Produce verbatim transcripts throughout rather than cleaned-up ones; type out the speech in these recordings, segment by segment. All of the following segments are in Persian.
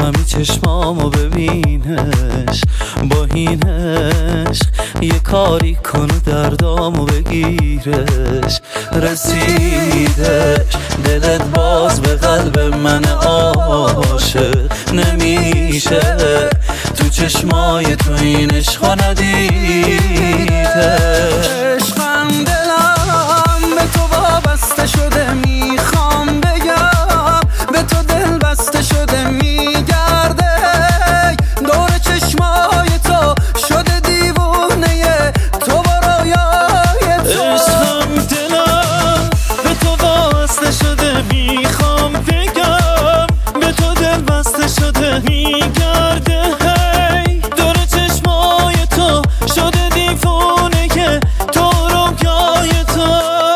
عشقمی چشمامو ببینش، با این عشق یه کاری کنه دردامو بگیرش. رسیدش دلت باز به قلب من عاشق نمیشه، تو چشمای تو این عشقا ندیدش. عشقم دلم به تو وابسته شده، میخوام بگم به تو دل بسته شده، میگرده دور چشمای تو شده دیوونه تو با رویای تو. عشقم دلم به تو وابسته شده، میخوام بگم به تو دل بسته شده، میگرده هی دور چشمای تو شده دیوونه که تو رویای تو.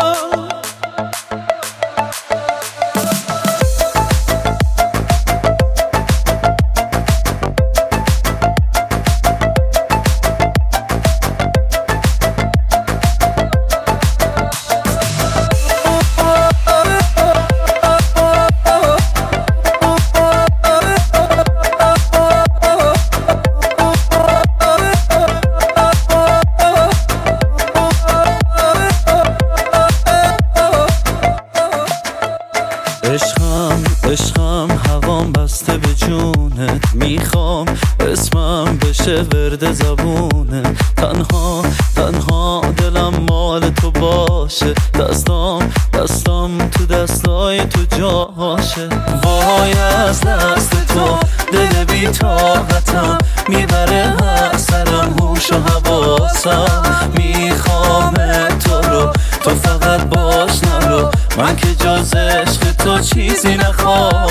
عشقم عشقم هوام بسته به جونت، میخوام اسمم بشه ورد زبونه. تنها تنها دلم مال تو باشه، دستام دستام تو دستای تو جاشه. وای از دست تو دل بی طاقتم، میبره هر سرم هوش و حواسم. میخوام تو رو تو فقط باش نرو، من که جز عشق تو چیزی نخوام.